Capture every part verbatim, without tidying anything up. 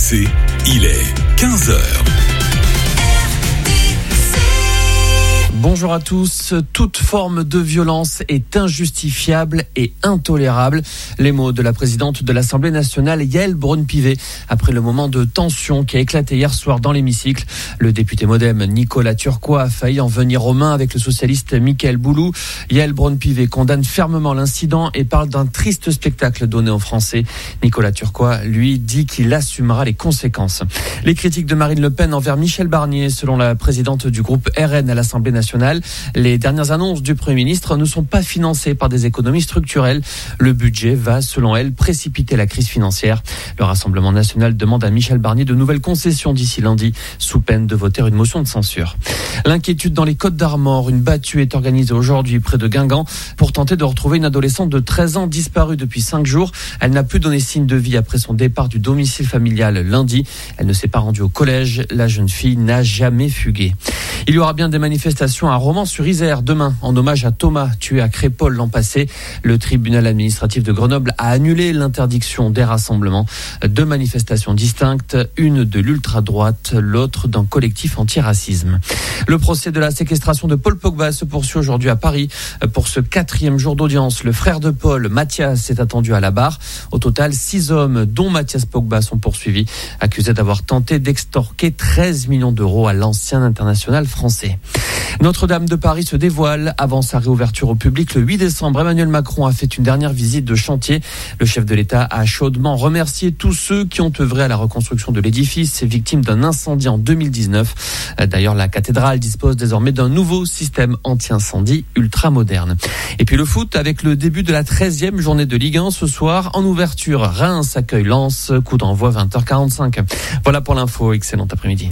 C, il est quinze heures. Bonjour à tous. Toute forme de violence est injustifiable et intolérable. Les mots de la présidente de l'Assemblée nationale, Yaël Braun-Pivet, après le moment de tension qui a éclaté hier soir dans l'hémicycle. Le député modem Nicolas Turquois a failli en venir aux mains avec le socialiste Mickaël Boulou. Yaël Braun-Pivet condamne fermement l'incident et parle d'un triste spectacle donné aux Français. Nicolas Turquois, lui, dit qu'il assumera les conséquences. Les critiques de Marine Le Pen envers Michel Barnier, selon la présidente du groupe R N à l'Assemblée nationale. Les dernières annonces du Premier ministre ne sont pas financées par des économies structurelles. Le budget va, selon elle, précipiter la crise financière. Le Rassemblement national demande à Michel Barnier de nouvelles concessions d'ici lundi, sous peine de voter une motion de censure. L'inquiétude dans les Côtes-d'Armor. Une battue est organisée aujourd'hui près de Guingamp pour tenter de retrouver une adolescente de treize ans disparue depuis cinq jours. Elle n'a plus donné signe de vie après son départ du domicile familial lundi. Elle ne s'est pas rendue au collège. La jeune fille n'a jamais fugué. Il y aura bien des manifestations à Romans-sur-Isère demain en hommage à Thomas, tué à Crépol l'an passé. Le tribunal administratif de Grenoble a annulé l'interdiction des rassemblements. Deux manifestations distinctes, une de l'ultra-droite, l'autre d'un collectif anti-racisme. Le procès de la séquestration de Paul Pogba se poursuit aujourd'hui à Paris. Pour ce quatrième jour d'audience, le frère de Paul, Mathias, est attendu à la barre. Au total, six hommes, dont Mathias Pogba, sont poursuivis, accusés d'avoir tenté d'extorquer treize millions d'euros à l'ancien international français. Notre-Dame de Paris se dévoile avant sa réouverture au public le huit décembre. Emmanuel Macron a fait une dernière visite de chantier. Le chef de l'État a chaudement remercié tous ceux qui ont œuvré à la reconstruction de l'édifice, victime d'un incendie en deux mille dix-neuf. D'ailleurs, la cathédrale dispose désormais d'un nouveau système anti-incendie ultra moderne. Et puis le foot avec le début de la treizième journée de Ligue un ce soir. En ouverture, Reims accueille Lens. Coup d'envoi vingt heures quarante-cinq. Voilà pour l'info. Excellent après-midi.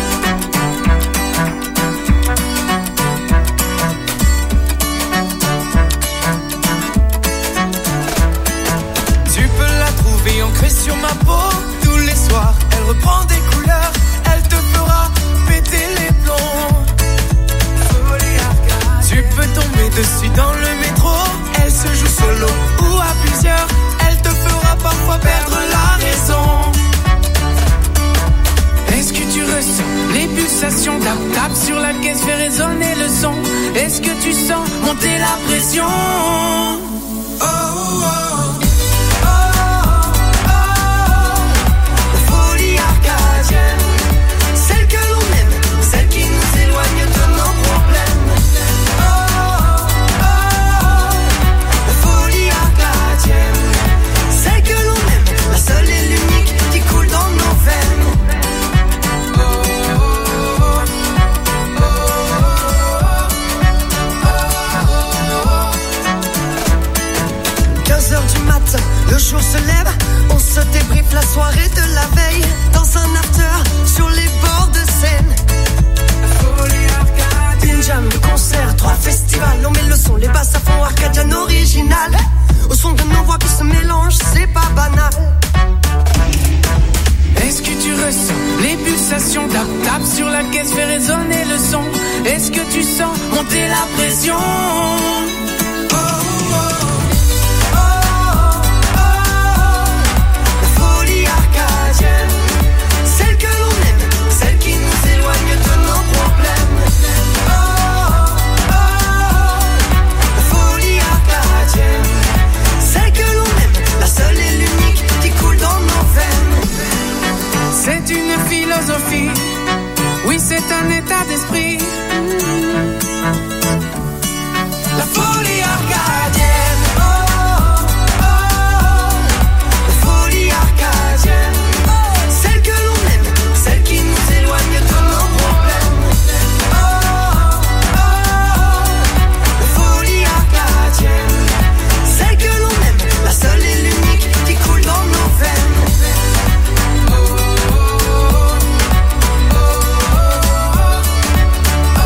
Sur ma peau, tous les soirs, elle reprend des couleurs, elle te fera péter les plombs. Tu peux tomber dessus dans le métro, elle se joue solo ou à plusieurs, elle te fera parfois perdre la raison. Est-ce que tu ressens les pulsations d'un tape sur la caisse, fait résonner le son? Est-ce que tu sens monter la pression? Oh, oh, oh. Celle que l'on aime, celle qui nous éloigne de nos problèmes. Oh, oh, oh, la folie arcadienne. Celle que l'on aime, la seule et l'unique qui coule dans nos veines. Oh, oh, oh, oh, oh, oh. quinze heures du matin, le jour se lève. On se débriefe la soirée de la veille dans un after sur les bords de Seine. Une jam, le concert, trois festivals. On met le son, les basses à fond, arcadian original. Au son de nos voix qui se mélangent, c'est pas banal. Est-ce que tu ressens les pulsations d'un tape sur la caisse, fait résonner le son? Est-ce que tu sens monter la pression? Oh, oh, oh. Celle que l'on aime, celle qui nous éloigne de nos problèmes. Oh, oh, oh, la folie arcadienne. Celle que l'on aime, la seule et l'unique qui coule dans nos veines. C'est une philosophie, oui c'est un état d'esprit. La folie arcadienne. Oh,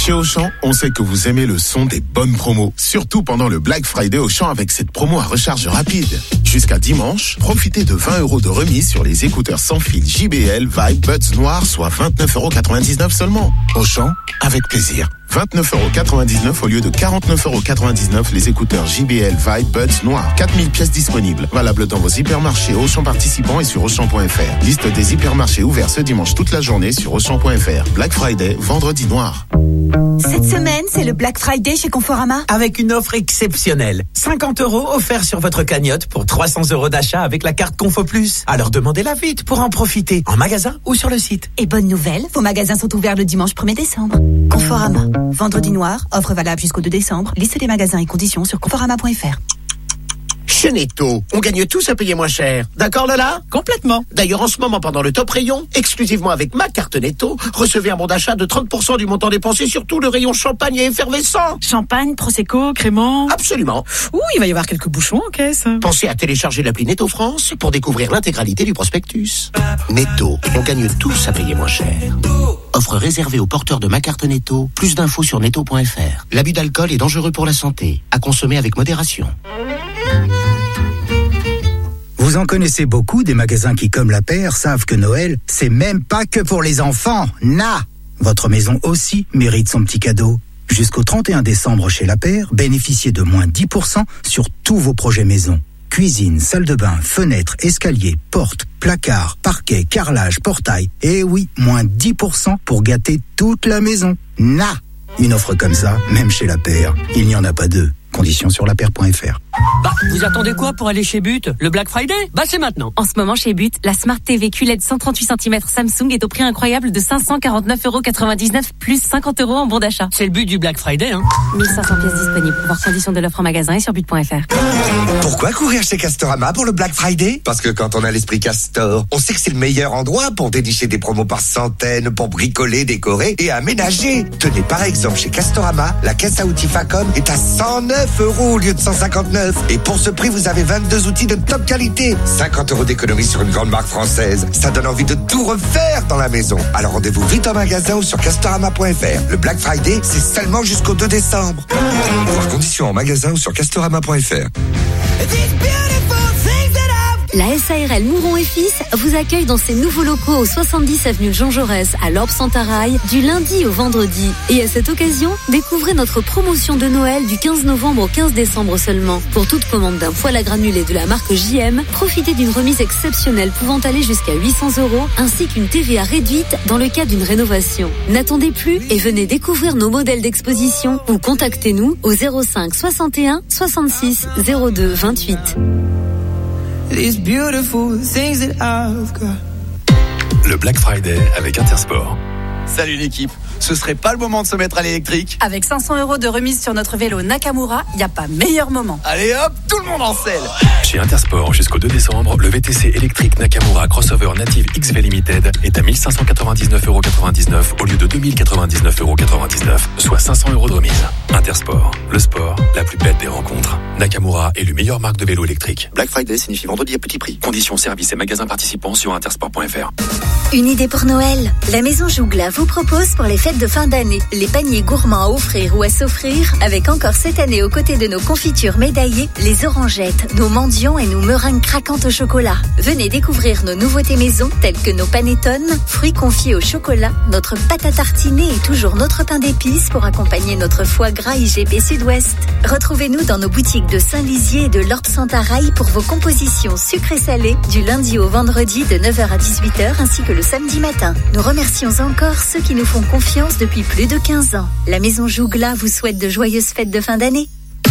Chez Auchan, on sait que vous aimez le son des bonnes promos, surtout pendant le Black Friday Auchan avec cette promo à recharge rapide. Jusqu'à dimanche, profitez de vingt euros de remise sur les écouteurs sans fil J B L Vibe Buds noirs, soit vingt-neuf euros quatre-vingt-dix-neuf seulement. Auchan, avec plaisir. vingt-neuf euros quatre-vingt-dix-neuf au lieu de quarante-neuf euros quatre-vingt-dix-neuf les écouteurs J B L Vibe Buds noirs. quatre mille pièces disponibles. Valable dans vos hypermarchés Auchan participants et sur Auchan point F R. Liste des hypermarchés ouverts ce dimanche toute la journée sur Auchan point F R. Black Friday, vendredi noir. Cette semaine, c'est le Black Friday chez Conforama. Avec une offre exceptionnelle. cinquante euros offerts sur votre cagnotte pour trois cents euros d'achat avec la carte Confo Plus. Alors demandez-la vite pour en profiter, en magasin ou sur le site. Et bonne nouvelle, vos magasins sont ouverts le dimanche premier décembre. Conforama. Vendredi noir, offre valable jusqu'au deux décembre. Liste des magasins et conditions sur conforama point F R. Chez Netto, on gagne tous à payer moins cher. D'accord Lola ? Complètement. D'ailleurs, en ce moment, pendant le top rayon, exclusivement avec ma carte Netto, recevez un bon d'achat de trente pour cent du montant dépensé sur tout le rayon champagne et effervescent. Champagne, Prosecco, Crément. Absolument. Ouh, il va y avoir quelques bouchons en caisse. Pensez à télécharger l'appli Netto France pour découvrir l'intégralité du prospectus. Netto, on gagne tous à payer moins cher. Offre réservée aux porteurs de ma carte Netto. Plus d'infos sur netto point F R. L'abus d'alcool est dangereux pour la santé. À consommer avec modération. Vous en connaissez beaucoup des magasins qui, comme la paire, savent que Noël, c'est même pas que pour les enfants. Na! Votre maison aussi mérite son petit cadeau. Jusqu'au trente et un décembre chez la paire, bénéficiez de moins dix pour cent sur tous vos projets maison. Cuisine, salle de bain, fenêtres, escaliers, portes, placards, parquet, carrelage, portail. Et oui, moins dix pour cent pour gâter toute la maison. Na! Une offre comme ça, même chez la paire, il n'y en a pas deux. Conditions sur la paire point F R. Bah, vous attendez quoi pour aller chez But ? Le Black Friday ? Bah, c'est maintenant. En ce moment, chez But, la Smart T V Q L E D cent trente-huit centimètres Samsung est au prix incroyable de cinq cent quarante-neuf euros quatre-vingt-dix-neuf plus cinquante euros en bon d'achat. C'est le but du Black Friday, hein. mille cinq cents pièces disponibles. Voir conditions de l'offre en magasin et sur but point F R. Pourquoi courir chez Castorama pour le Black Friday ? Parce que quand on a l'esprit Castor, on sait que c'est le meilleur endroit pour dénicher des promos par centaines, pour bricoler, décorer et aménager. Tenez, par exemple, chez Castorama, la caisse à outils Facom est à cent neuf euros au lieu de cent cinquante-neuf. Et pour ce prix, vous avez vingt-deux outils de top qualité. cinquante euros d'économie sur une grande marque française. Ça donne envie de tout refaire dans la maison. Alors rendez-vous vite en magasin ou sur castorama point F R. Le Black Friday, c'est seulement jusqu'au deux décembre. Voir conditions en magasin ou sur castorama point F R. La S A R L Mouron et Fils vous accueille dans ses nouveaux locaux au soixante-dix avenue Jean Jaurès à Lorbe-Sentaraille du lundi au vendredi. Et à cette occasion, découvrez notre promotion de Noël du quinze novembre au quinze décembre seulement. Pour toute commande d'un poêle à granulés de la marque J M, profitez d'une remise exceptionnelle pouvant aller jusqu'à huit cents euros ainsi qu'une T V A réduite dans le cas d'une rénovation. N'attendez plus et venez découvrir nos modèles d'exposition ou contactez-nous au zéro cinq soixante et un soixante-six zéro deux vingt-huit. These beautiful things that I've got. Le Black Friday avec Intersport. Salut l'équipe, ce serait pas le moment de se mettre à l'électrique ? Avec cinq cents euros de remise sur notre vélo Nakamura, y a pas meilleur moment. Allez hop, tout le monde en selle. Chez Intersport, jusqu'au deux décembre, le V T C électrique Nakamura Crossover Native X V Limited est à mille cinq cent quatre-vingt-dix-neuf euros quatre-vingt-dix-neuf au lieu de deux mille quatre-vingt-dix-neuf euros quatre-vingt-dix-neuf, soit cinq cents euros de remise. Intersport, le sport, la plus belle des rencontres. Nakamura est le meilleure marque de vélo électrique. Black Friday signifie vendredi à petit prix. Conditions, services et magasins participants sur intersport point F R. Une idée pour Noël. La Maison Jougla vous propose pour les fêtes de fin d'année les paniers gourmands à offrir ou à s'offrir avec encore cette année aux côtés de nos confitures médaillées, les orangettes, nos mendiants et nos meringues craquantes au chocolat. Venez découvrir nos nouveautés maison telles que nos panettones, fruits confits au chocolat, notre pâte à tartiner et toujours notre pain d'épices pour accompagner notre foie gras I G P Sud-Ouest. Retrouvez-nous dans nos boutiques de Saint-Lizier et de Lorbe-Sentaraille pour vos compositions sucrées-salées du lundi au vendredi de neuf heures à dix-huit heures ainsi que le samedi matin. Nous remercions encore ceux qui nous font confiance depuis plus de quinze ans. La Maison Jougla vous souhaite de joyeuses fêtes de fin d'année.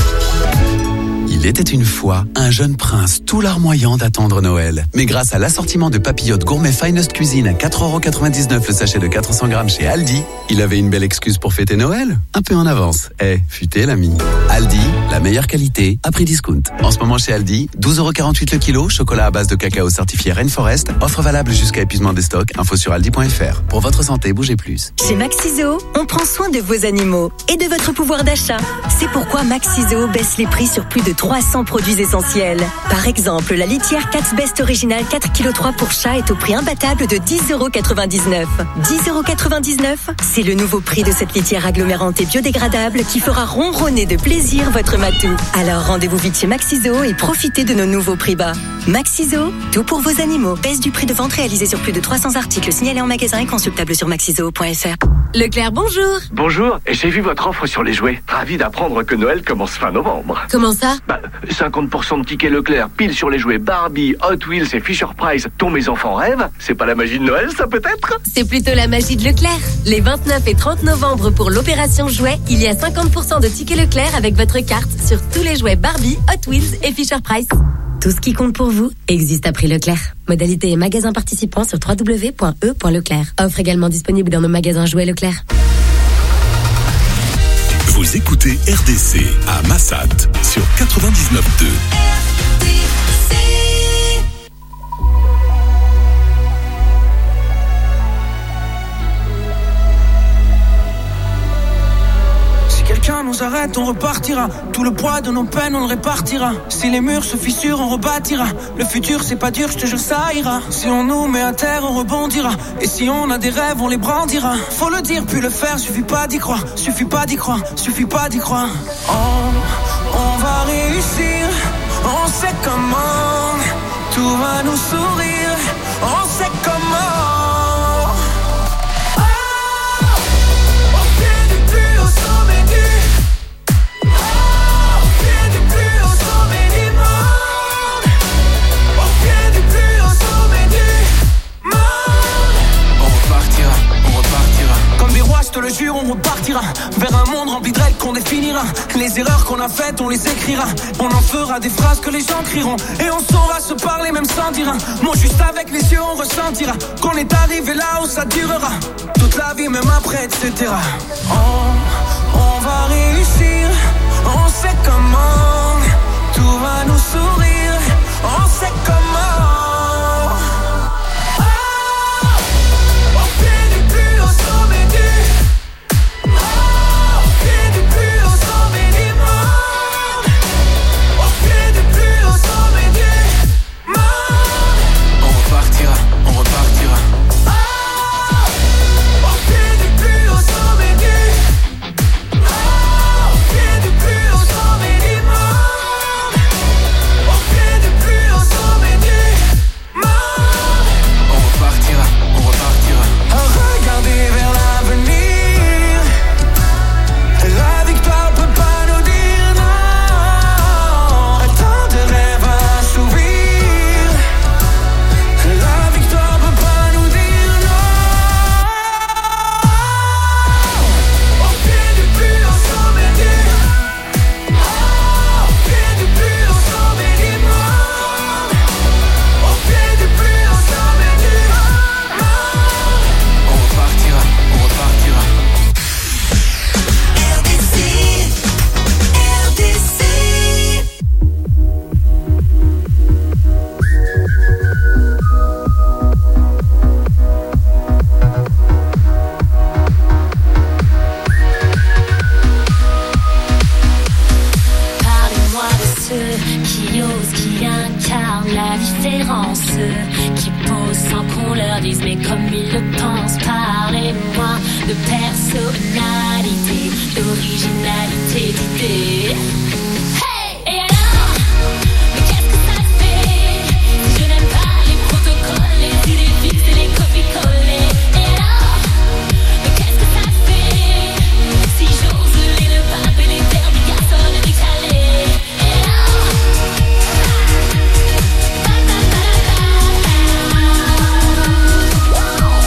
Il était une fois un jeune prince tout larmoyant d'attendre Noël. Mais grâce à l'assortiment de papillotes gourmet Finest Cuisine à quatre euros quatre-vingt-dix-neuf le sachet de quatre cents grammes chez Aldi, il avait une belle excuse pour fêter Noël. Un peu en avance. Eh, futé l'ami. Aldi, la meilleure qualité à prix discount. En ce moment chez Aldi, douze euros quarante-huit le kilo, chocolat à base de cacao certifié Rainforest, offre valable jusqu'à épuisement des stocks, info sur aldi point F R. Pour votre santé, bougez plus. Chez Maxiso, on prend soin de vos animaux et de votre pouvoir d'achat. C'est pourquoi Maxiso baisse les prix sur plus de trois trois cents produits essentiels. Par exemple, la litière Cat's Best Original quatre virgule trois kilos pour chat est au prix imbattable de dix euros quatre-vingt-dix-neuf. dix euros quatre-vingt-dix-neuf, c'est le nouveau prix de cette litière agglomérante et biodégradable qui fera ronronner de plaisir votre matou. Alors rendez-vous vite chez Maxiso et profitez de nos nouveaux prix bas. Maxiso, tout pour vos animaux. Baisse du prix de vente réalisé sur plus de trois cents articles signalés en magasin et consultable sur maxiso point f r. Leclerc, bonjour. Bonjour, j'ai vu votre offre sur les jouets. Ravi d'apprendre que Noël commence fin novembre. Comment ça? Bah, cinquante pour cent de tickets Leclerc, pile sur les jouets Barbie, Hot Wheels et Fisher-Price, dont mes enfants rêvent. C'est pas la magie de Noël, ça peut-être? C'est plutôt la magie de Leclerc. Les vingt-neuf et trente novembre pour l'opération jouets, il y a cinquante pour cent de tickets Leclerc avec votre carte sur tous les jouets Barbie, Hot Wheels et Fisher-Price. Tout ce qui compte pour vous existe à prix Leclerc. Modalité et magasins participants sur w w w point e point leclerc. Offre également disponible dans nos magasins jouets Leclerc. Vous écoutez R D C à Massat sur quatre-vingt-dix-neuf deux. Quelqu'un nous arrête, on repartira. Tout le poids de nos peines, on le répartira. Si les murs se fissurent, on rebâtira. Le futur, c'est pas dur, je te jure, ça ira. Si on nous met à terre, on rebondira. Et si on a des rêves, on les brandira. Faut le dire, puis le faire, suffit pas d'y croire. Suffit pas d'y croire, suffit pas d'y croire. On, on va réussir, on sait comment. Tout va nous sourire, on sait comment. Je te le jure, on repartira vers un monde rempli de règles qu'on définira. Les erreurs qu'on a faites, on les écrira. On en fera des phrases que les gens crieront. Et on saura se parler même sans dire un mot. Juste avec les yeux, on ressentira qu'on est arrivé là où ça durera. Toute la vie, même après, et cetera. On, on va réussir, on sait comment. Tout va nous sourire, on sait comment.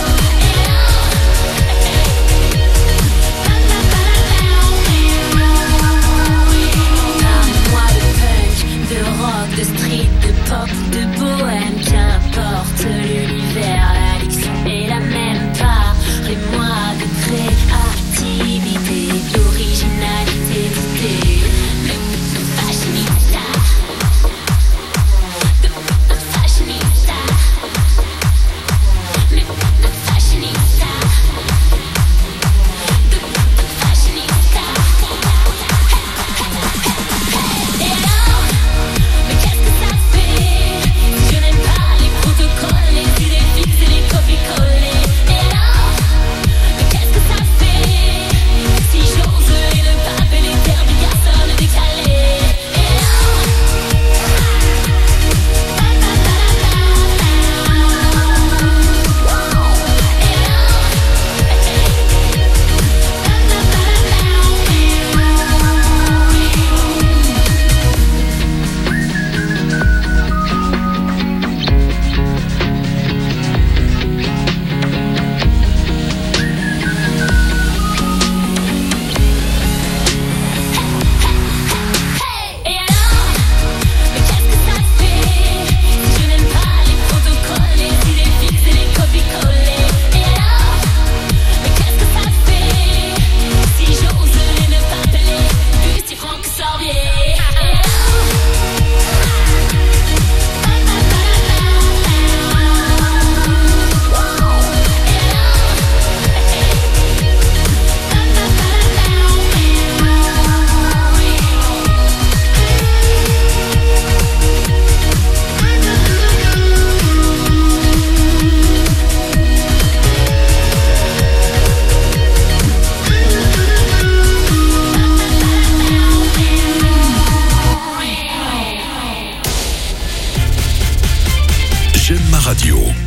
Bye.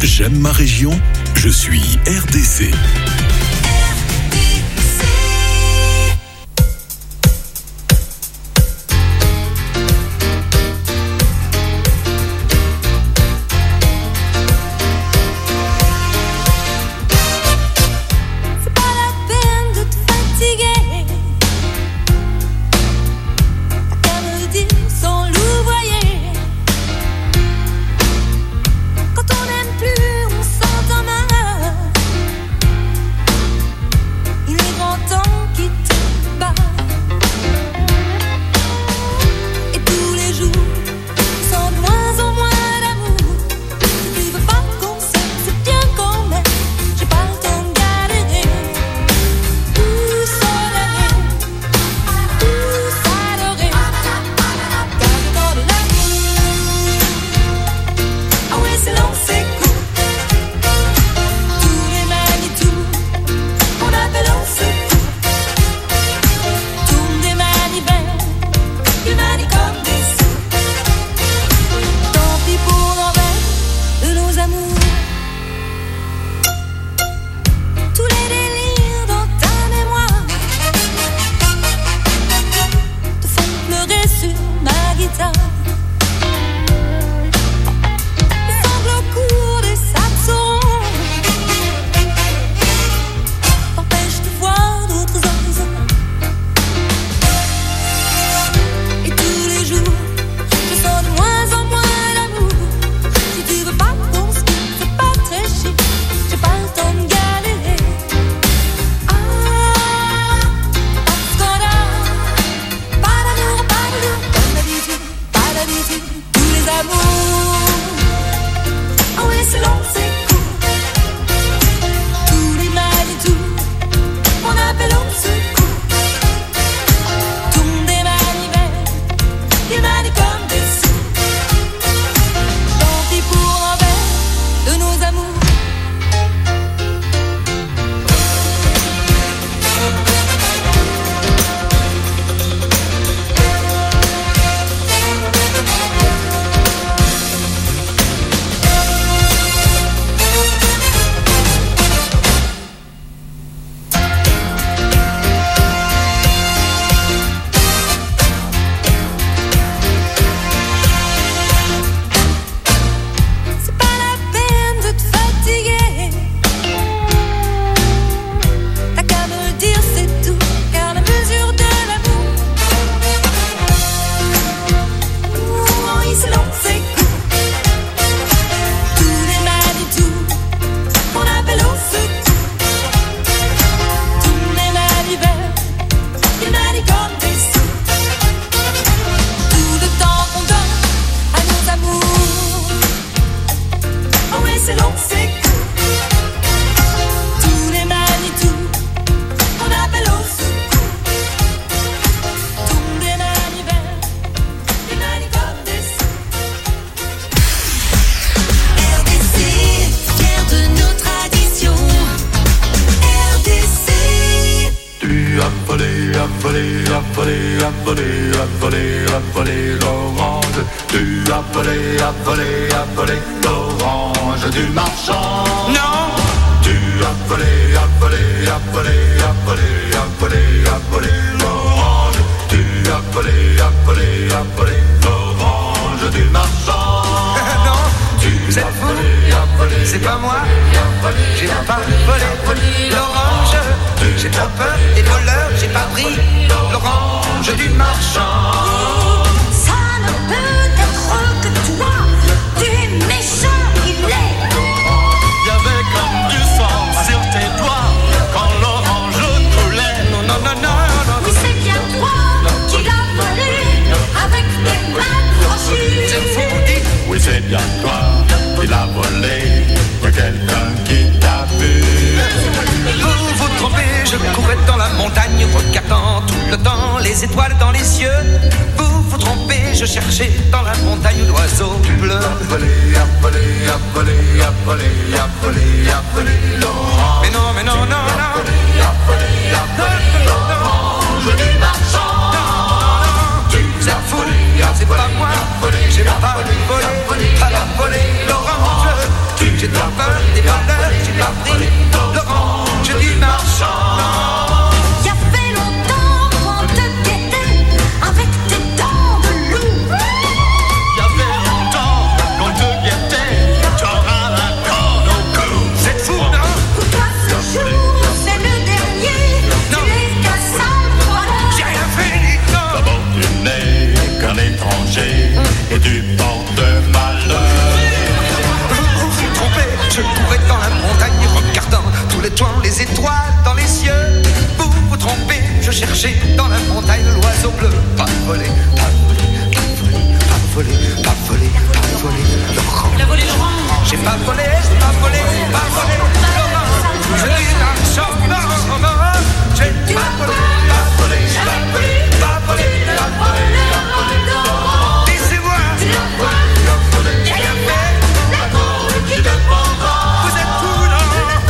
J'aime ma région, je suis R D C. J'ai pas volé l'orange, j'ai pas cherchant les étoiles dans les cieux. Vous vous trompez, je cherchais dans la montagne l'oiseau bleu. Pas volé, pas volé, pas volé, pas volé, pas volé, pas volé, Laurent. Il a volé Laurent. J'ai pas volé, j'ai pas volé, pas volé, Laurent. Je dis la chanson, non, non, non. J'ai pas volé, pas volé, pas volé, pas volé, pas volé, pas volé, Laurent. Laissez-moi, pas volé, j'ai rien fait. Vous êtes tout là.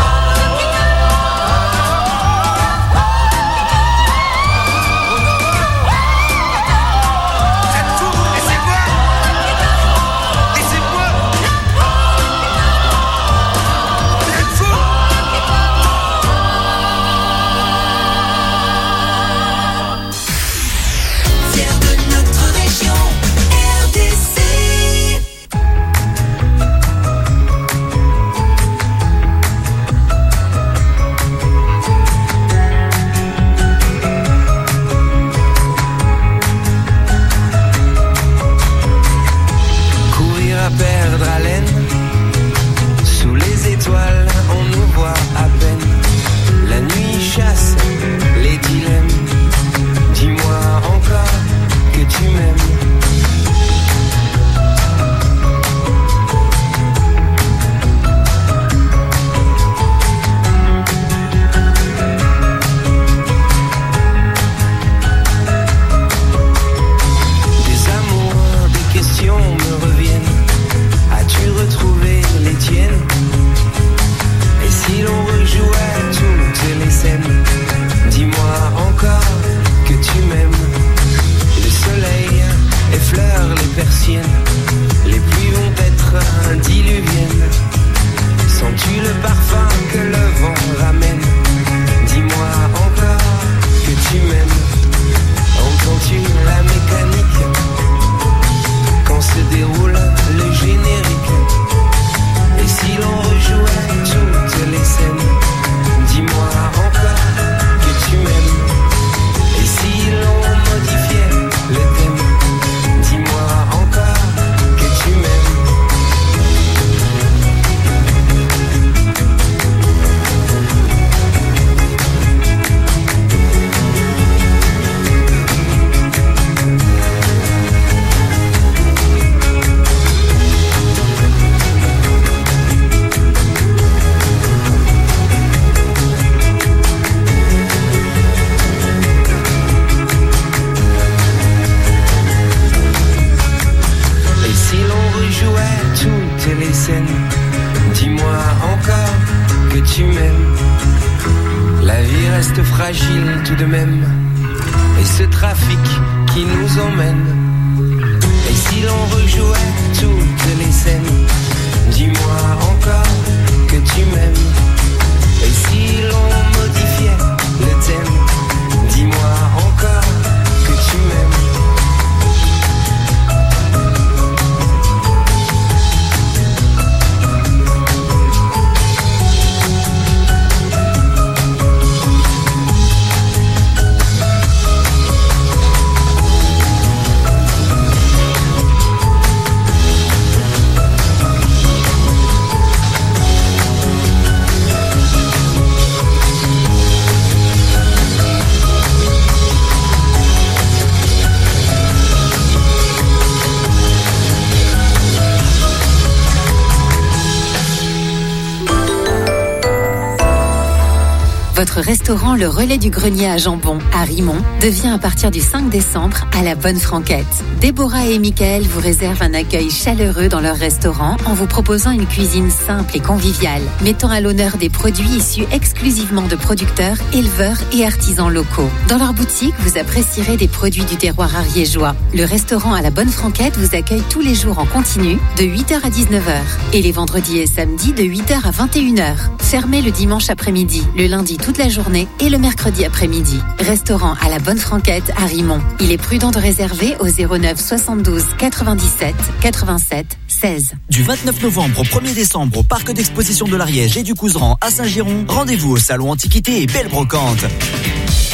Votre restaurant Le Relais du Grenier à Jambon, à Rimont, devient à partir du cinq décembre à la Bonne Franquette. Déborah et Mickaël vous réservent un accueil chaleureux dans leur restaurant en vous proposant une cuisine simple et conviviale, mettant à l'honneur des produits issus exclusivement de producteurs, éleveurs et artisans locaux. Dans leur boutique, vous apprécierez des produits du terroir ariégeois. Le restaurant à la Bonne Franquette vous accueille tous les jours en continu de huit heures à dix-neuf heures et les vendredis et samedis de huit heures à vingt et une heures. Fermé le dimanche après-midi, le lundi toute la journée et le mercredi après-midi. Restaurant à la Bonne Franquette à Rimont. Il est prudent de réserver au zéro neuf soixante-douze quatre-vingt-dix-sept quatre-vingt-sept seize. Du vingt-neuf novembre au premier décembre au parc d'exposition de l'Ariège et du Couserans à Saint-Giron, rendez-vous au salon Antiquité et Belle Brocante.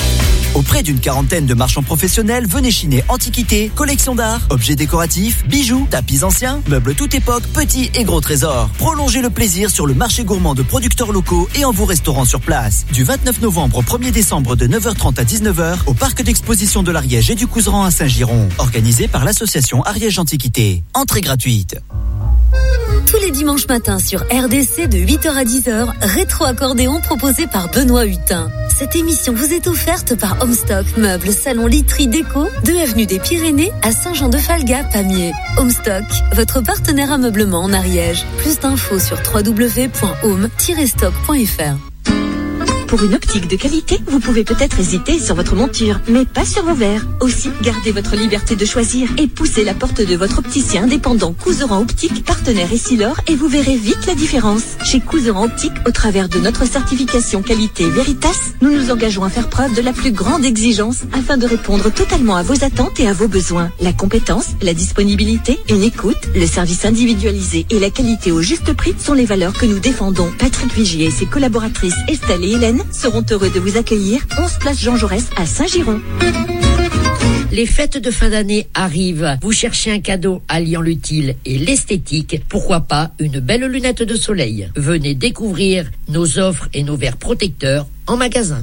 Auprès d'une quarantaine de marchands professionnels, venez chiner antiquités, collections d'art, objets décoratifs, bijoux, tapis anciens, meubles toute époque, petits et gros trésors. Prolongez le plaisir sur le marché gourmand de producteurs locaux et en vos restaurants sur place. Du vingt-neuf novembre au premier décembre de neuf heures trente à dix-neuf heures au parc d'exposition de l'Ariège et du Couserans à Saint-Giron. Organisé par l'association Ariège Antiquité. Entrée gratuite. Tous les dimanches matins sur R D C de huit heures à dix heures, rétro-accordéon proposé par Benoît Hutin. Cette émission vous est offerte par Homestock, meubles, salon, literie, déco, deux avenue des Pyrénées à Saint-Jean-de-Falga, Pamiers. Homestock, votre partenaire ameublement en Ariège. Plus d'infos sur w w w point home tiret stock point f r. Pour une optique de qualité, vous pouvez peut-être hésiter sur votre monture, mais pas sur vos verres. Aussi, gardez votre liberté de choisir et poussez la porte de votre opticien indépendant Couserans Optique, partenaire Essilor, et vous verrez vite la différence. Chez Couserans Optique, au travers de notre certification qualité Veritas, nous nous engageons à faire preuve de la plus grande exigence afin de répondre totalement à vos attentes et à vos besoins. La compétence, la disponibilité, une écoute, le service individualisé et la qualité au juste prix sont les valeurs que nous défendons. Patrick Vigier et ses collaboratrices Estelle et Hélène seront heureux de vous accueillir. onze place Jean Jaurès à Saint-Giron. Les fêtes de fin d'année arrivent. Vous cherchez un cadeau alliant l'utile et l'esthétique. Pourquoi pas une belle lunette de soleil? Venez découvrir nos offres et nos verres protecteurs en magasin.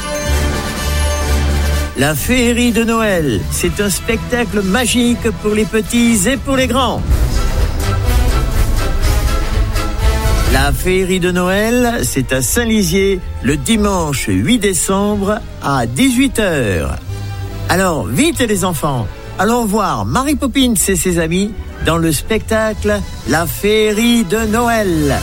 La féerie de Noël, c'est un spectacle magique pour les petits et pour les grands. La féerie de Noël, c'est à Saint-Lizier, le dimanche huit décembre à dix-huit heures. Alors, vite les enfants, allons voir Mary Poppins et ses amis dans le spectacle La féerie de Noël.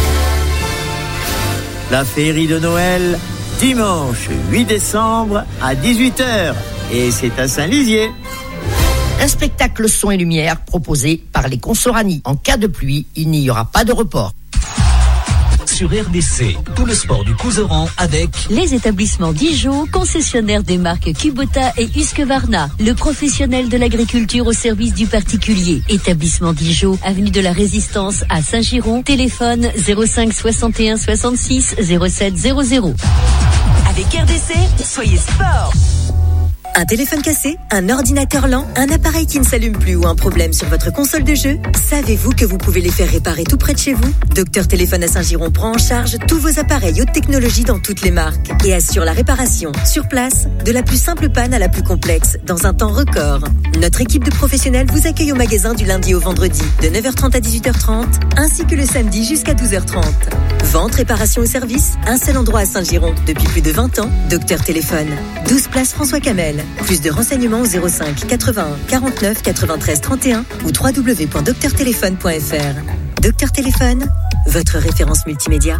La féerie de Noël, dimanche huit décembre à dix-huit heures. Et c'est à Saint-Lizier. Un spectacle son et lumière proposé par les Consorani. En cas de pluie, il n'y aura pas de report. Sur R D C, tout le sport du Couserans avec les établissements Dijon, concessionnaires des marques Kubota et Husqvarna, le professionnel de l'agriculture au service du particulier. Établissement Dijon, avenue de la Résistance à Saint-Giron, téléphone zéro cinq soixante et un soixante-six zéro sept zéro zéro. Avec R D C, soyez sport. Un téléphone cassé, un ordinateur lent, un appareil qui ne s'allume plus ou un problème sur votre console de jeu? Savez-vous que vous pouvez les faire réparer tout près de chez vous? Docteur Téléphone à Saint-Giron prend en charge tous vos appareils haute technologie dans toutes les marques et assure la réparation sur place, de la plus simple panne à la plus complexe, dans un temps record. Notre équipe de professionnels vous accueille au magasin du lundi au vendredi de neuf heures trente à dix-huit heures trente, ainsi que le samedi jusqu'à douze heures trente. Vente, réparation ou service, un seul endroit à Saint-Giron. Depuis plus de vingt ans, Docteur Téléphone. douze place François Camel. Plus de renseignements au zéro cinq quatre-vingt-un quarante-neuf quatre-vingt-treize trente et un ou w w w point docteur téléphone point f r. Docteur Téléphone, votre référence multimédia.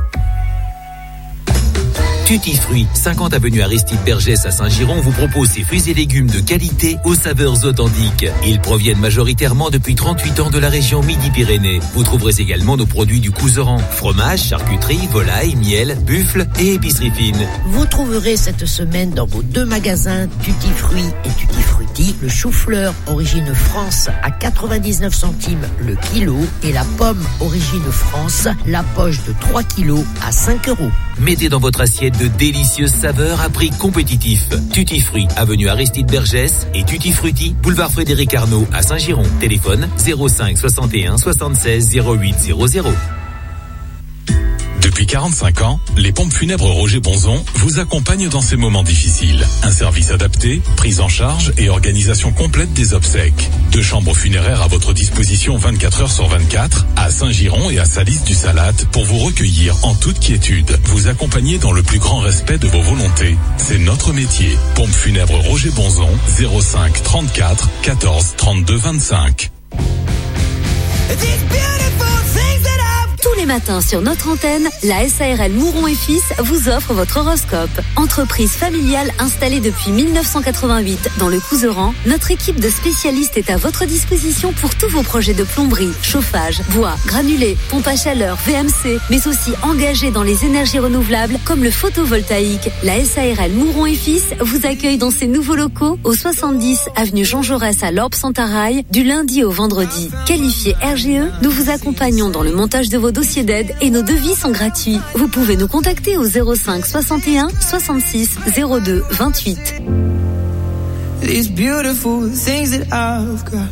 Tutti Fruits, cinquante avenue Aristide Bergès à Saint-Giron vous propose ses fruits et légumes de qualité aux saveurs authentiques. Ils proviennent majoritairement depuis trente-huit ans de la région Midi-Pyrénées. Vous trouverez également nos produits du Couserans, fromage, charcuterie, volaille, miel, buffle et épicerie fine. Vous trouverez cette semaine dans vos deux magasins Tutti Fruits et Tutti Frutti le chou-fleur origine France à quatre-vingt-dix-neuf centimes le kilo et la pomme origine France, la poche de trois kilos à cinq euros. Mettez dans votre assiette de délicieuses saveurs à prix compétitif. Tutti Fruits, avenue Aristide Bergès et Tutti Frutti, boulevard Frédéric Arnaud à Saint-Giron. Téléphone zéro cinq soixante et un soixante-seize zéro huit zéro zéro. Depuis quarante-cinq ans, les pompes funèbres Roger Bonzon vous accompagnent dans ces moments difficiles. Un service adapté, prise en charge et organisation complète des obsèques. Deux chambres funéraires à votre disposition vingt-quatre heures sur vingt-quatre à Saint-Giron et à Salis-du-Salat pour vous recueillir en toute quiétude. Vous accompagner dans le plus grand respect de vos volontés. C'est notre métier. Pompes funèbres Roger Bonzon, zéro cinq trente-quatre quatorze trente-deux vingt-cinq. Tous les matins sur notre antenne, la S A R L Mouron et Fils vous offre votre horoscope. Entreprise familiale installée depuis mille neuf cent quatre-vingt-huit dans le Couserans, notre équipe de spécialistes est à votre disposition pour tous vos projets de plomberie, chauffage, bois, granulés, pompe à chaleur, V M C, mais aussi engagés dans les énergies renouvelables comme le photovoltaïque. La S A R L Mouron et Fils vous accueille dans ses nouveaux locaux au soixante-dix avenue Jean Jaurès à Lorbe-Sentaraille du lundi au vendredi. Qualifié R G E, nous vous accompagnons dans le montage de vos dossiers dossier d'aide et nos devis sont gratuits. Vous pouvez nous contacter au zéro cinq soixante et un soixante-six zéro deux vingt-huit. These beautiful things that I've got.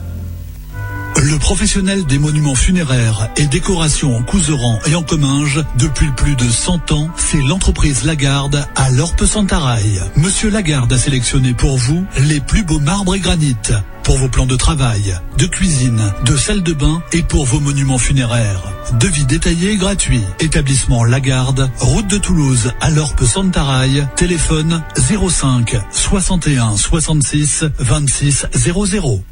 Le professionnel des monuments funéraires et décorations en Couserans et en Comminges, depuis plus de cent ans, c'est l'entreprise Lagarde à l'Orpe-Sentaraille. Monsieur Lagarde a sélectionné pour vous les plus beaux marbres et granites pour vos plans de travail, de cuisine, de salle de bain et pour vos monuments funéraires. Devis détaillé et gratuit. Établissement Lagarde, route de Toulouse à l'Orpe-Sentaraille, téléphone zéro cinq soixante et un soixante-six vingt-six zéro zéro.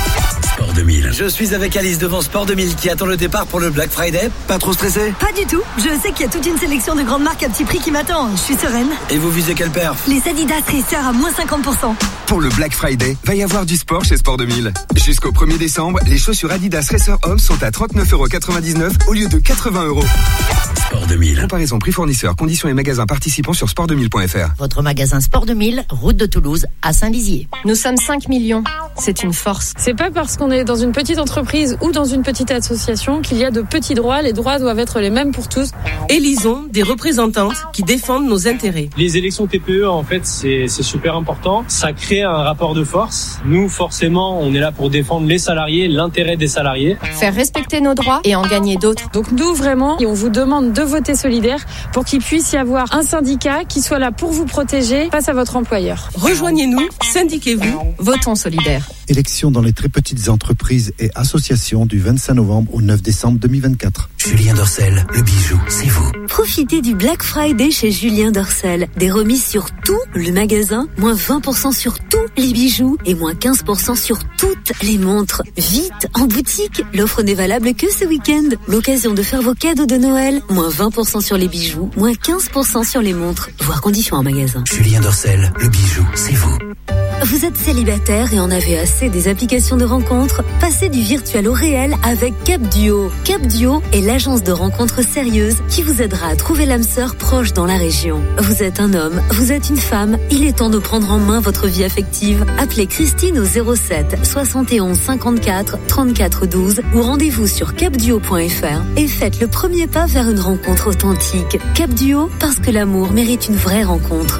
Sport deux mille. Je suis avec Alice devant Sport deux mille qui attend le départ pour le Black Friday. Pas trop stressé? Pas du tout. Je sais qu'il y a toute une sélection de grandes marques à petit prix qui m'attend. Je suis sereine. Et vous visez quelle perf? Les Adidas Racer à moins cinquante pour cent. Pour le Black Friday, va y avoir du sport chez Sport deux mille. Jusqu'au premier décembre, les chaussures Adidas Racer Homme sont à trente-neuf euros quatre-vingt-dix-neuf au lieu de quatre-vingts euros. Sport deux mille. Comparaison prix fournisseur, conditions et magasins participants sur sport deux mille point f r. Votre magasin Sport deux mille, route de Toulouse à Saint-Lizier. Nous sommes cinq millions. C'est une force. C'est pas parce qu'on est dans une petite entreprise ou dans une petite association qu'il y a de petits droits. Les droits doivent être les mêmes pour tous. Élisons des représentantes qui défendent nos intérêts. Les élections T P E, en fait, c'est, c'est super important. Ça crée un rapport de force. Nous, forcément, on est là pour défendre les salariés, l'intérêt des salariés. Faire respecter nos droits et en gagner d'autres. Donc nous, vraiment, on vous demande de voter solidaire pour qu'il puisse y avoir un syndicat qui soit là pour vous protéger face à votre employeur. Rejoignez-nous, syndiquez-vous, votons solidaire. Élections dans les très petites entreprises et associations du vingt-cinq novembre au neuf décembre deux mille vingt-quatre. Julien Dorcel, le bijou, c'est vous. Profitez du Black Friday chez Julien Dorcel. Des remises sur tout le magasin, moins vingt pour cent sur tous les bijoux et moins quinze pour cent sur toutes les montres. Vite, en boutique, l'offre n'est valable que ce week-end. L'occasion de faire vos cadeaux de Noël, moins vingt pour cent sur les bijoux, moins quinze pour cent sur les montres. Voir conditions en magasin. Julien Dorcel, le bijou, c'est vous. Vous êtes célibataire et en avez assez des applications de rencontres? Passez du virtuel au réel avec Cap Duo. Cap Duo est l'agence de rencontres sérieuses qui vous aidera à trouver l'âme sœur proche dans la région. Vous êtes un homme, vous êtes une femme, il est temps de prendre en main votre vie affective. Appelez Christine au zéro sept soixante et onze cinquante-quatre trente-quatre douze ou rendez-vous sur cap duo point f r et faites le premier pas vers une rencontre authentique. Cap Duo, parce que l'amour mérite une vraie rencontre.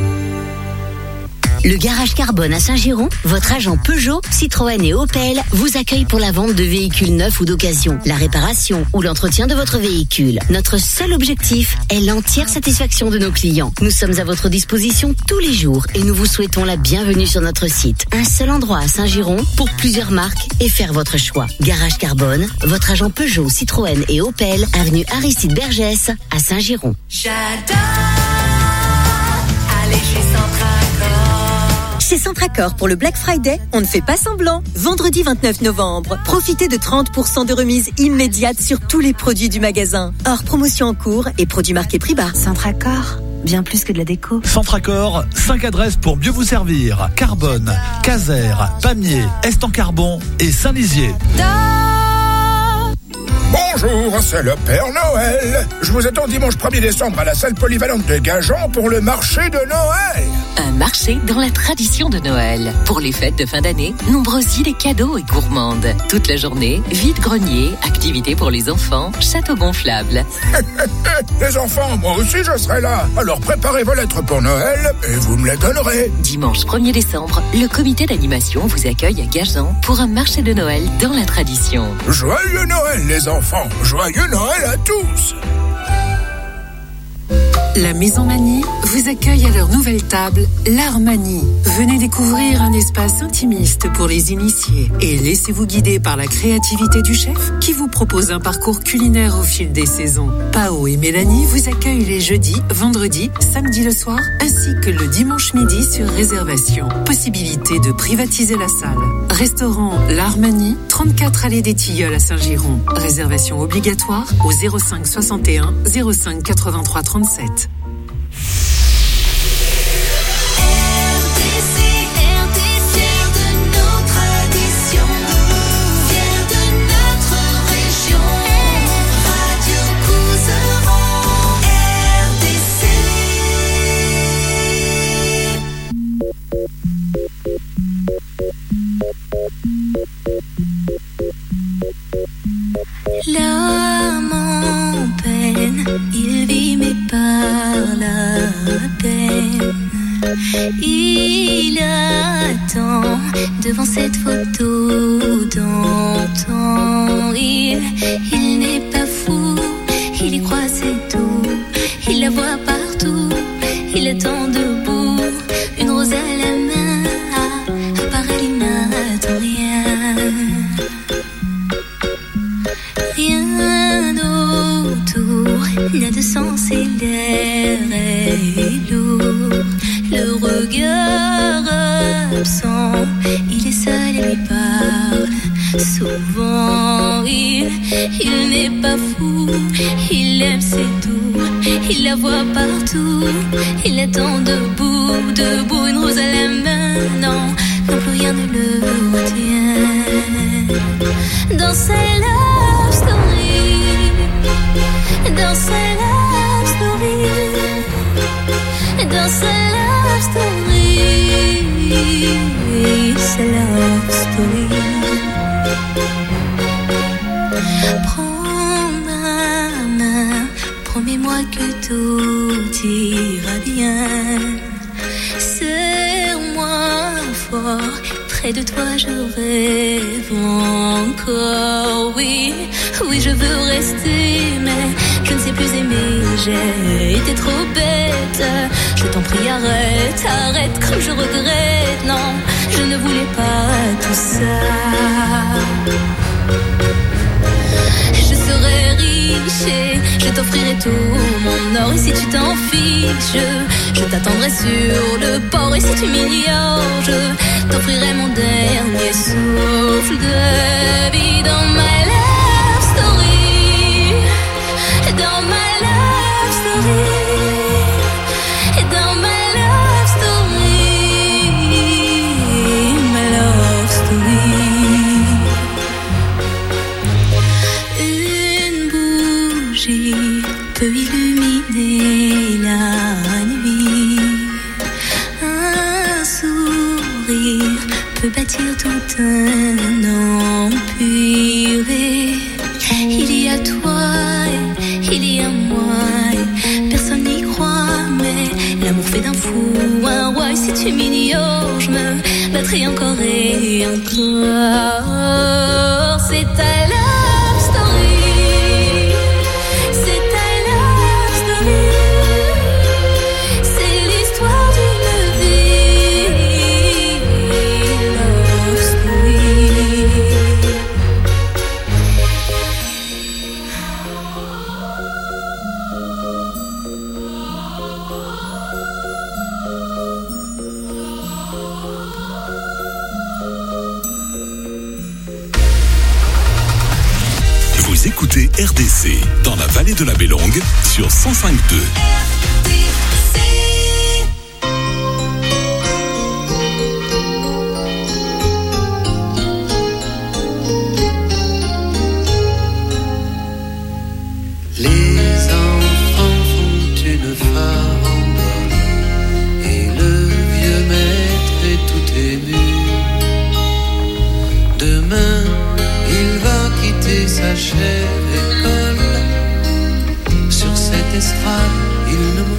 Le Garage Carbone à Saint-Giron, votre agent Peugeot, Citroën et Opel vous accueille pour la vente de véhicules neufs ou d'occasion, la réparation ou l'entretien de votre véhicule. Notre seul objectif est l'entière satisfaction de nos clients. Nous sommes à votre disposition tous les jours et nous vous souhaitons la bienvenue sur notre site. Un seul endroit à Saint-Giron pour plusieurs marques et faire votre choix. Garage Carbone, votre agent Peugeot, Citroën et Opel, avenue Aristide Bergès à Saint-Giron. J'adore aller chez Centracor. Chez Centracor, pour le Black Friday, on ne fait pas semblant. Vendredi vingt-neuf novembre, profitez de trente pour cent de remise immédiate sur tous les produits du magasin. Hors promotion en cours et produits marqués prix bas. Centracor, bien plus que de la déco. Centracor, cinq adresses pour mieux vous servir. Carbone, Casères, Pamiers, Est-en-Carbon et Saint-Lizier. Bonjour, c'est le Père Noël. Je vous attends dimanche premier décembre à la salle polyvalente de Gajan pour le marché de Noël. Un marché dans la tradition de Noël. Pour les fêtes de fin d'année, nombreux idées cadeaux et gourmandes. Toute la journée, vide-grenier, activités pour les enfants, château gonflable. Les enfants, moi aussi je serai là. Alors préparez vos lettres pour Noël et vous me les donnerez. Dimanche premier décembre, le comité d'animation vous accueille à Gajan pour un marché de Noël dans la tradition. Joyeux Noël les enfants. Joyeux Noël à tous. La Maison Manie vous accueille à leur nouvelle table, l'Art Manie. Venez découvrir un espace intimiste pour les initiés et laissez-vous guider par la créativité du chef qui vous propose un parcours culinaire au fil des saisons. Pao et Mélanie vous accueillent les jeudis, vendredis, samedi le soir ainsi que le dimanche midi sur réservation. Possibilité de privatiser la salle. Restaurant l'Art Manie, trente-quatre allée des Tilleuls à Saint-Giron. Réservation obligatoire au zéro cinq soixante et un zéro cinq quatre-vingt-trois trente-sept. L'amant Il vit mais par la peine. Il attend devant cette photo d'antan. Il, il n'est pas fou, il y croit c'est tout. Il la voit partout, il attend debout, une rose à la main. À part elle, il n'attend rien. Rien autour n'a de sens et l'air est lourd. Le regard absent, il est seul et lui parle souvent. Il, il n'est pas fou, il aime c'est tout. Il la voit partout, il attend debout, debout, une rose à la main. Non, non plus rien ne le retient. Dans sa love story, dans sa love story, dans sa love story, sa love story. Prends ma main, promets-moi que tout ira bien. Serre-moi fort, près de toi je rêve encore. Oui, oui je veux rester, mais je ne sais plus aimer. J'ai été trop bête. Je t'en prie arrête, arrête comme je regrette. Non, je ne voulais pas tout ça. Je serai riche et je t'offrirai tout mon or. Et si tu t'en fiches, je, je t'attendrai sur le port. Et si tu m'ignores, je t'offrirai mon dernier souffle de vie. Dans ma love story, dans ma love story, dans ma love story, ma love story. Une bougie peut illuminer la nuit. Un sourire peut bâtir tout un empire. Il y a toi, il y a moi. Personne n'y croit, mais l'amour fait d'un fou un roi. Et si tu m'ignores, je me battrai encore et encore. C'est ta love story, c'est ta love story. C'est l'histoire d'une vie, love story. Vous écoutez R D C dans la vallée de la Bélongue sur cent cinq virgule deux. Les enfants font une farandole et le vieux maître est tout ému. Demain, il va quitter sa chère école. Sur cette estrade, il ne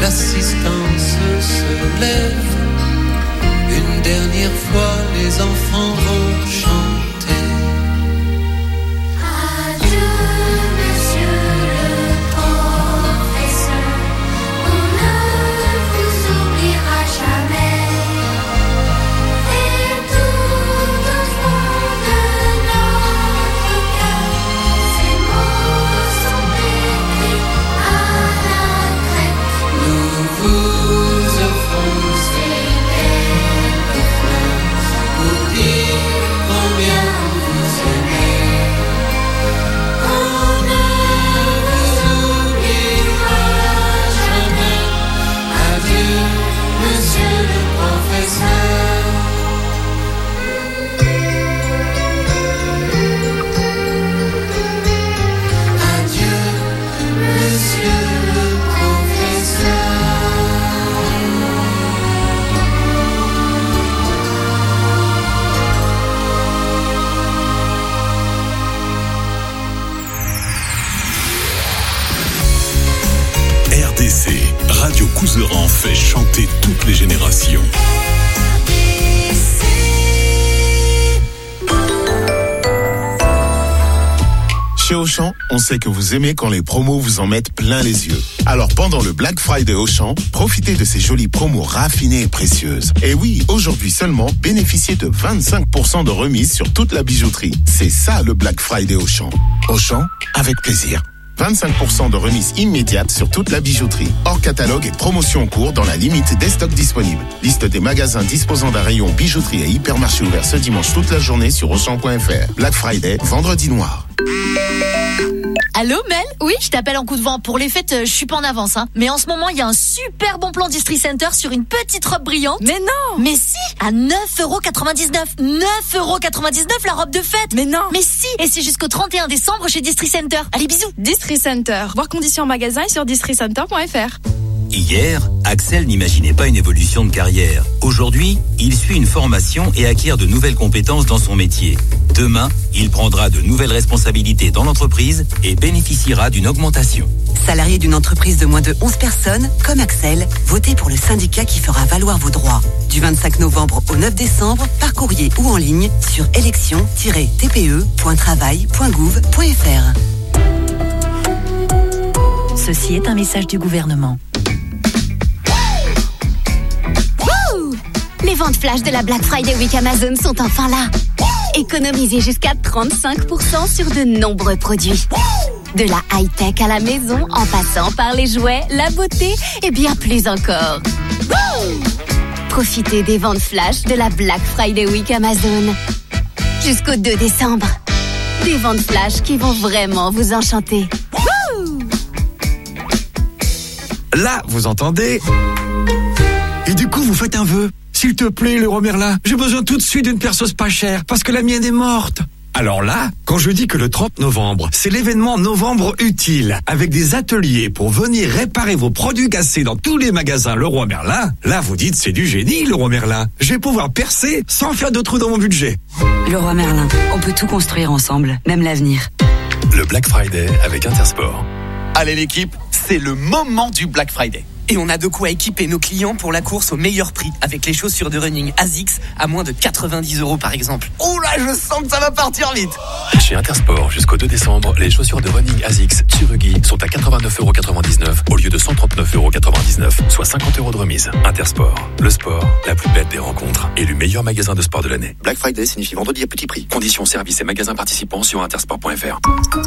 l'assistance se lève. Une dernière fois, les enfants vont chanter. Adieu, monsieur le professeur, on ne vous oubliera jamais. Et tout au fond de notre cœur, ces mots sont écrits à la craie. Nous vous offrons ces quelques fleurs pour dire combien vous aimez. On ne vous oubliera jamais. Adieu, monsieur le professeur. Adieu, monsieur le professeur. R D C, Radio Couseran fait chanter toutes les générations. Chez Auchan, on sait que vous aimez quand les promos vous en mettent plein les yeux. Alors pendant le Black Friday Auchan, profitez de ces jolies promos raffinées et précieuses. Et oui, aujourd'hui seulement, bénéficiez de vingt-cinq pour cent de remise sur toute la bijouterie. C'est ça le Black Friday Auchan. Auchan, avec plaisir. vingt-cinq pour cent de remise immédiate sur toute la bijouterie. Hors catalogue et promotion en cours dans la limite des stocks disponibles. Liste des magasins disposant d'un rayon bijouterie et hypermarché ouvert ce dimanche toute la journée sur Auchan point F R. Black Friday, vendredi noir. Allô Mel? Oui, je t'appelle en coup de vent. Pour les fêtes, je suis pas en avance, hein. Mais en ce moment, il y a un super bon plan Distri Center sur une petite robe brillante. Mais non! Mais si! À neuf euros quatre-vingt-dix-neuf. neuf euros quatre-vingt-dix-neuf la robe de fête. Mais non! Mais si! Et c'est jusqu'au trente et un décembre chez Distri Center. Allez, bisous! Distri Center. Voir conditions en magasin et sur distri center point F R. Hier, Axel n'imaginait pas une évolution de carrière. Aujourd'hui, il suit une formation et acquiert de nouvelles compétences dans son métier. Demain, il prendra de nouvelles responsabilités dans l'entreprise et bénéficiera d'une augmentation. Salarié d'une entreprise de moins de onze personnes, comme Axel, votez pour le syndicat qui fera valoir vos droits. Du vingt-cinq novembre au neuf décembre, par courrier ou en ligne sur élection tiret t p e point travail point gouv point f r. Ceci est un message du gouvernement. Les ventes flash de la Black Friday Week Amazon sont enfin là. Économisez jusqu'à trente-cinq pour cent sur de nombreux produits. De la high-tech à la maison, en passant par les jouets, la beauté et bien plus encore. Profitez des ventes flash de la Black Friday Week Amazon. Jusqu'au deux décembre. Des ventes flash qui vont vraiment vous enchanter. Là, vous entendez? Et du coup, vous faites un vœu. S'il te plaît, Leroy Merlin, j'ai besoin tout de suite d'une perceuse pas chère, parce que la mienne est morte. Alors là, quand je dis que le trente novembre, c'est l'événement Novembre Utile, avec des ateliers pour venir réparer vos produits cassés dans tous les magasins Leroy Merlin, là vous dites c'est du génie, Leroy Merlin. Je vais pouvoir percer sans faire de trous dans mon budget. Leroy Merlin, on peut tout construire ensemble, même l'avenir. Le Black Friday avec Intersport. Allez l'équipe, c'est le moment du Black Friday. Et on a de quoi équiper nos clients pour la course au meilleur prix avec les chaussures de running ASICS à moins de quatre-vingt-dix euros par exemple. Oh là, je sens que ça va partir vite. Chez Intersport, jusqu'au deux décembre, les chaussures de running ASICS Tsurugi sont à quatre-vingt-neuf euros quatre-vingt-dix-neuf au lieu de cent trente-neuf euros quatre-vingt-dix-neuf, soit cinquante euros de remise. Intersport, le sport, la plus belle des rencontres et le meilleur magasin de sport de l'année. Black Friday signifie vendredi à petit prix. Conditions, services et magasins participants sur intersport point F R.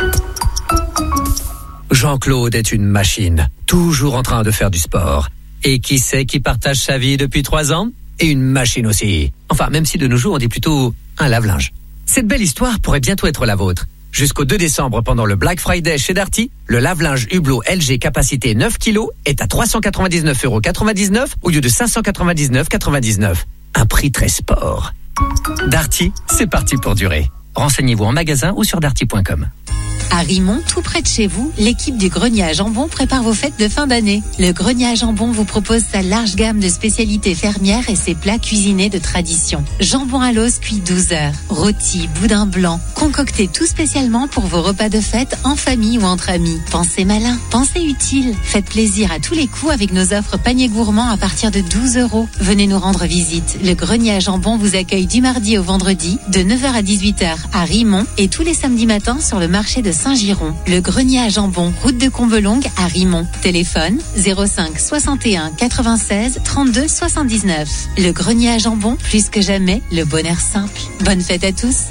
Jean-Claude est une machine, toujours en train de faire du sport. Et qui c'est qui partage sa vie depuis trois ans? Et une machine aussi. Enfin, même si de nos jours on dit plutôt un lave-linge. Cette belle histoire pourrait bientôt être la vôtre. Jusqu'au deux décembre, pendant le Black Friday chez Darty, le lave-linge Hublot L G capacité neuf kilos est à trois cent quatre-vingt-dix-neuf euros quatre-vingt-dix-neuf au lieu de cinq cent quatre-vingt-dix-neuf euros quatre-vingt-dix-neuf. Un prix très sport. Darty, c'est parti pour durer. Renseignez-vous en magasin ou sur darty point com. À Rimont, tout près de chez vous, l'équipe du Grenier à Jambon prépare vos fêtes de fin d'année. Le Grenier à Jambon vous propose sa large gamme de spécialités fermières et ses plats cuisinés de tradition. Jambon à l'os cuit douze heures, rôti, boudin blanc, concocté tout spécialement pour vos repas de fête en famille ou entre amis. Pensez malin, pensez utile. Faites plaisir à tous les coups avec nos offres panier gourmand à partir de douze euros. Venez nous rendre visite. Le Grenier à Jambon vous accueille du mardi au vendredi de neuf heures à dix-huit heures à Rimont et tous les samedis matins sur le marché de Saint-Giron. Le Grenier à Jambon, route de Combelongue à Rimont. Téléphone zéro cinq soixante et un quatre-vingt-seize trente-deux soixante-dix-neuf. Le Grenier à Jambon, plus que jamais, le bonheur simple. Bonne fête à tous.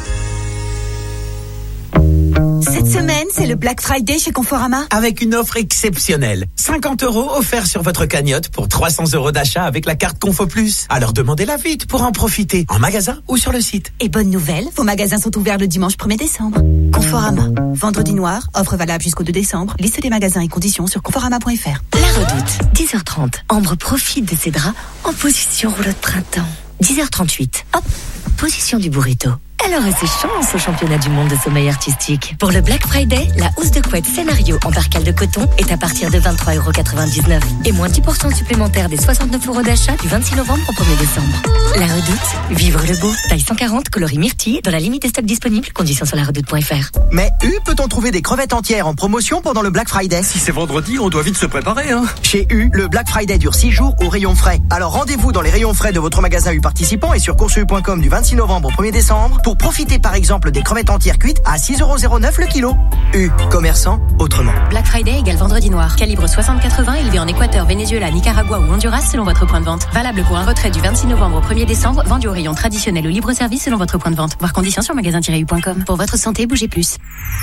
Cette semaine, c'est le Black Friday chez Conforama. Avec une offre exceptionnelle. cinquante euros offerts sur votre cagnotte pour trois cents euros d'achat avec la carte Confo Plus. Alors demandez-la vite pour en profiter, en magasin ou sur le site. Et bonne nouvelle, vos magasins sont ouverts le dimanche premier décembre. Conforama. Vendredi noir, offre valable jusqu'au deux décembre. Liste des magasins et conditions sur conforama point f r. La Redoute, dix heures trente. Ambre profite de ses draps en position rouleau de printemps. dix heures trente-huit. Hop, position du burrito. Elle aurait ses chances au championnat du monde de sommeil artistique. Pour le Black Friday, la housse de couette Scénario en percale de coton est à partir de vingt-trois euros quatre-vingt-dix-neuf et moins dix pour cent supplémentaires des soixante-neuf euros d'achat du vingt-six novembre au premier décembre. La Redoute, vivre le beau. Taille cent quarante, coloris myrtille, dans la limite des stocks disponibles. Conditions sur la redoute point f r. Mais U, peut-on trouver des crevettes entières en promotion pendant le Black Friday? Si c'est vendredi, on doit vite se préparer, hein. Chez U, le Black Friday dure six jours au rayon frais. Alors rendez-vous dans les rayons frais de votre magasin U participant et sur course u point com du vingt-six novembre au premier décembre pour profiter par exemple des crevettes entières cuites à six euros zéro neuf le kilo. U, commerçant autrement. Black Friday égale vendredi noir. Calibre soixante quatre-vingts, élevé en Équateur, Venezuela, Nicaragua ou Honduras selon votre point de vente. Valable pour un retrait du vingt-six novembre au premier décembre, vendu au rayon traditionnel ou libre service selon votre point de vente. Voir conditions sur magasin tiret u point com. Pour votre santé, bougez plus.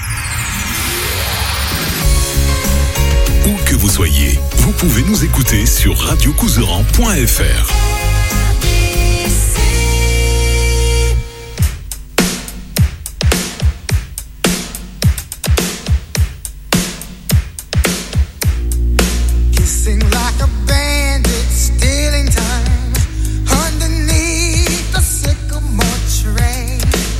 Où que vous soyez, vous pouvez nous écouter sur radio couseran point f r. Like a bandit, stealing time underneath the sycamore tree.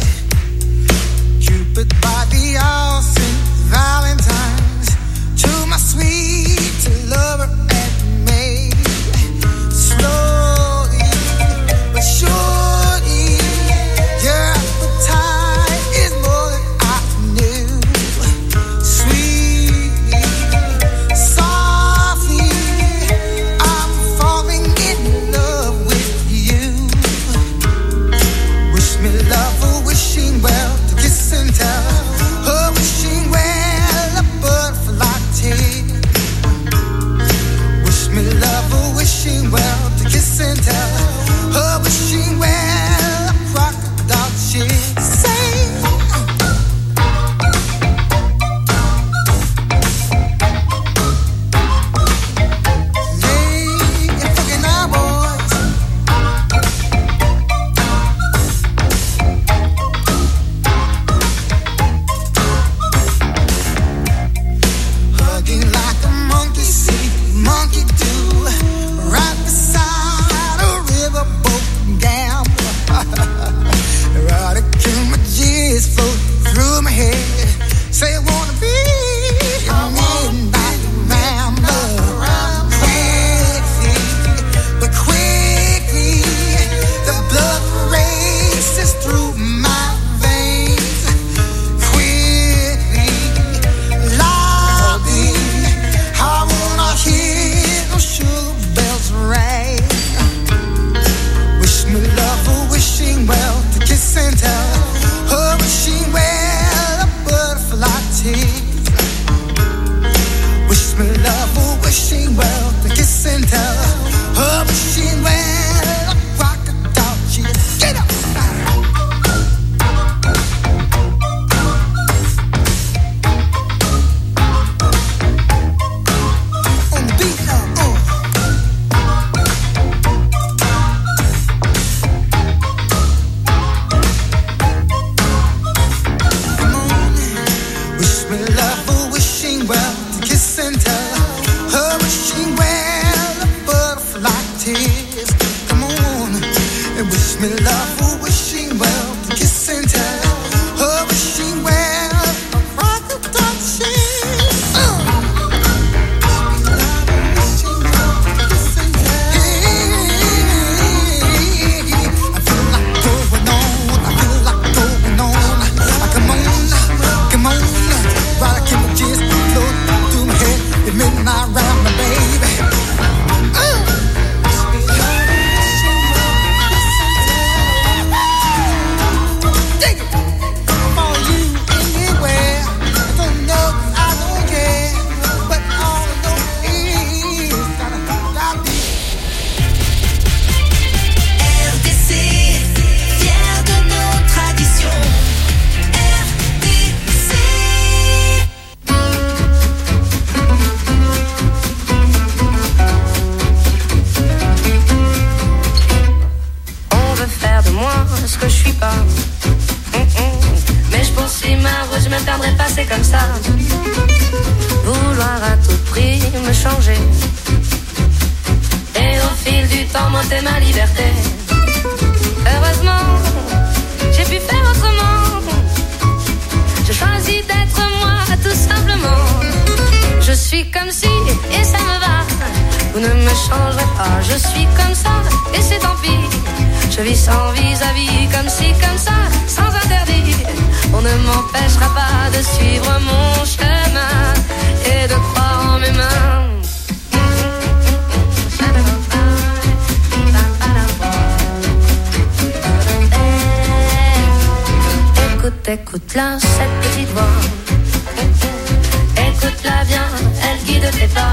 Cupid by the all Saint Valentine's to my sweet lover and me. Slowly but surely, your appetite is more than I knew. Sweetly, softly, falling in love with you. Wish me love, or wishing well, to kiss and tell. Oh, wishing well, a butterfly tale. Wish me love, or wishing well, to kiss and tell. Oh, wishing well, a crocodile chill. Say Wish me love, or wishing well, to kiss and tell. Oh, wishing changer. Et au fil du temps, m'ôter ma liberté. Heureusement, j'ai pu faire autrement. Je choisis d'être moi, tout simplement. Je suis comme si, et ça me va. Vous ne me changerez pas, je suis comme ça, et c'est tant pis. Je vis sans vis-à-vis, comme si, comme ça, sans interdit. On ne m'empêchera pas de suivre mon chemin et de croire en mes mains. Écoute, écoute-la, cette petite voix. Écoute-la bien, elle guide tes pas.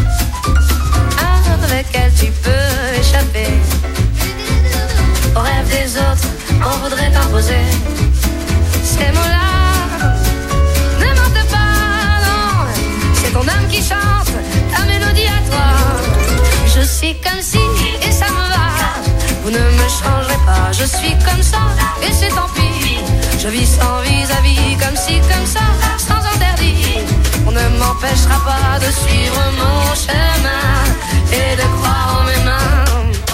Avec elle tu peux échapper aux rêves des autres, on voudrait t'imposer. Ces mots-là ne mentent pas, non. C'est ton âme qui chante, ta mélodie à toi. Je suis comme si, et ça me va. Vous ne me changerez pas, je suis comme ça, et c'est tant pis. Je vis sans vis-à-vis, comme si, comme ça, sans interdit. On ne m'empêchera pas de suivre mon chemin et de croire en mes mains.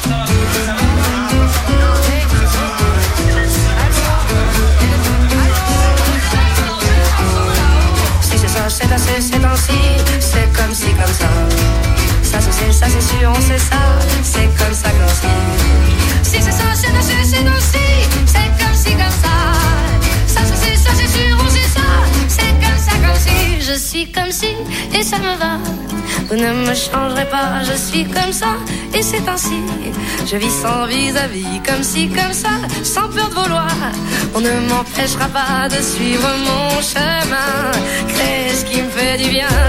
Si c'est ça, c'est assez, c'est ainsi. C'est comme si, comme ça. Ça se sait, ça c'est sûr, on sait ça. C'est comme ça, comme si. Si c'est ça, c'est assez, c'est ainsi. C'est comme si, comme ça. Ça se sait, ça c'est sûr, on sait ça. C'est comme ça, comme si. Je suis comme si, et ça me va. Vous ne me changerez pas, je suis comme ça, et c'est ainsi. Je vis sans vis-à-vis, comme si, comme ça, sans peur de vouloir. On ne m'empêchera pas de suivre mon chemin, créer ce qui me fait du bien.